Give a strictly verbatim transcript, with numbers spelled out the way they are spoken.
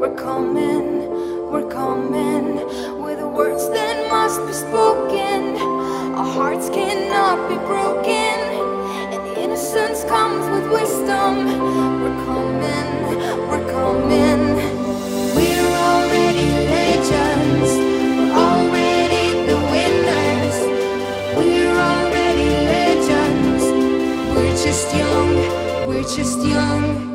We're coming, we're coming, with words that must be spoken. Our hearts cannot be broken, and innocence comes with wisdom. We're coming, we're coming. We're already legends, we're already the winners. We're already legends, we're just young, we're just young.